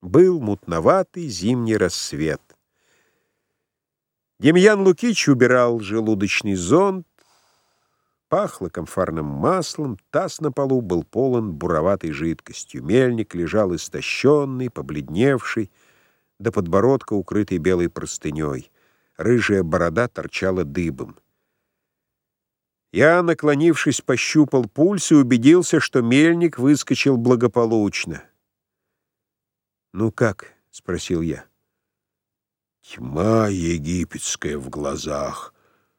Был мутноватый зимний рассвет. Демьян Лукич убирал желудочный зонд. Пахло камфорным маслом, таз на полу был полон буроватой жидкостью. Мельник лежал истощенный, побледневший, до подбородка укрытый белой простыней. Рыжая борода торчала дыбом. Я, наклонившись, пощупал пульс и убедился, что мельник выскочил благополучно. «Ну как?» — спросил я. «Тьма египетская в глазах.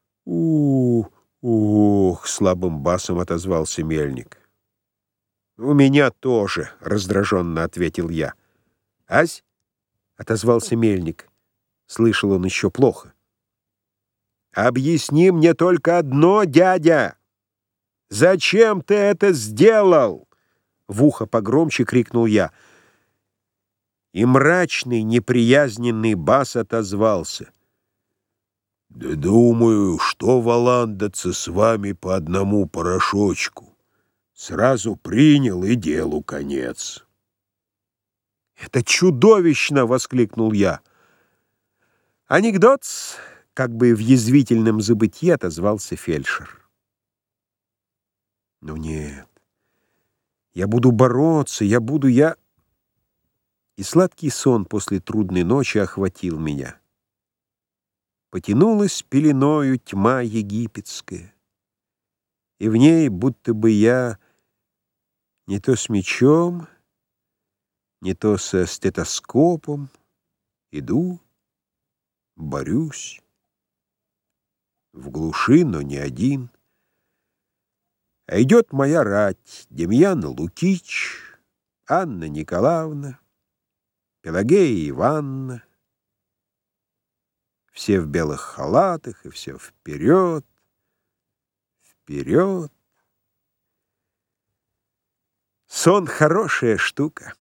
Ух!» — слабым басом отозвался мельник. «У меня тоже», — раздраженно ответил я. «Ась?» — отозвался мельник. Слышал он еще плохо. «Объясни мне только одно, дядя! Зачем ты это сделал?» В ухо погромче крикнул я. И мрачный, неприязненный бас отозвался. «Да думаю, что валандаться с вами по одному порошочку. Сразу принял, и делу конец». «Это чудовищно!» — воскликнул я. «Анекдот-с!» — как бы в язвительном забытье отозвался фельдшер. «Ну нет, я буду бороться, я...» И сладкий сон после трудной ночи охватил меня. Потянулась пеленою тьма египетская, и в ней будто бы я не то с мечом, не то со стетоскопом иду, борюсь, в глуши, но не один. А идет моя рать: Демьян Лукич, Анна Николаевна, Пелагея Ивановна. Все в белых халатах, и все вперед, вперед. Сон — хорошая штука.